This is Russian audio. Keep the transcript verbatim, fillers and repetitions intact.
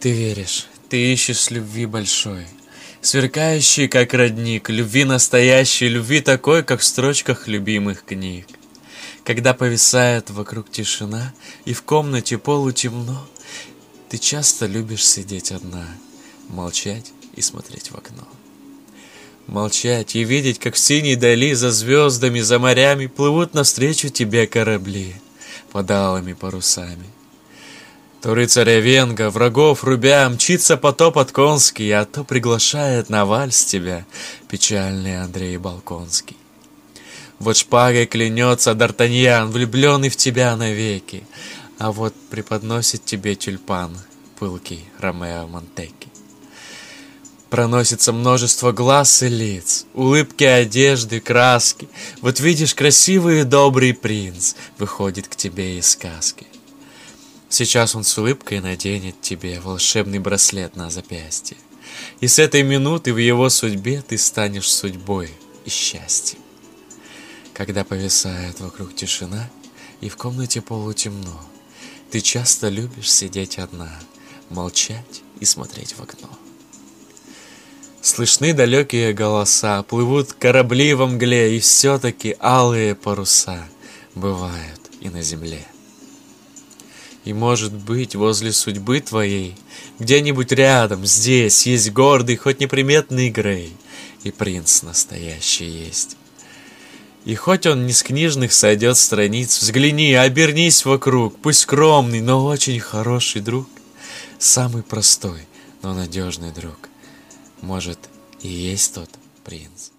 Ты веришь, ты ищешь любви большой, сверкающей, как родник, любви настоящей, любви такой, как в строчках любимых книг. Когда повисает вокруг тишина и в комнате полутемно, ты часто любишь сидеть одна, молчать и смотреть в окно. Молчать и видеть, как в синей дали за звездами, за морями плывут навстречу тебе корабли под алыми парусами. То рыцаря венга, врагов рубя, мчится потопот конский, а то приглашает на вальс тебя печальный Андрей Балконский. Вот шпагой клянется Д'Артаньян, влюбленный в тебя навеки, а вот преподносит тебе тюльпан пылкий Ромео Монтеки. Проносится множество глаз и лиц, улыбки, одежды, краски. Вот видишь, красивый и добрый принц выходит к тебе из сказки. Сейчас он с улыбкой наденет тебе волшебный браслет на запястье, и с этой минуты в его судьбе ты станешь судьбой и счастьем. Когда повисает вокруг тишина и в комнате полутемно, ты часто любишь сидеть одна, молчать и смотреть в окно. Слышны далекие голоса, плывут корабли во мгле, и все-таки алые паруса бывают и на земле. И, может быть, возле судьбы твоей, где-нибудь рядом, здесь, есть гордый, хоть неприметный Грей, и принц настоящий есть. И хоть он не с книжных сойдет страниц, взгляни, обернись вокруг, пусть скромный, но очень хороший друг, самый простой, но надежный друг, может, и есть тот принц.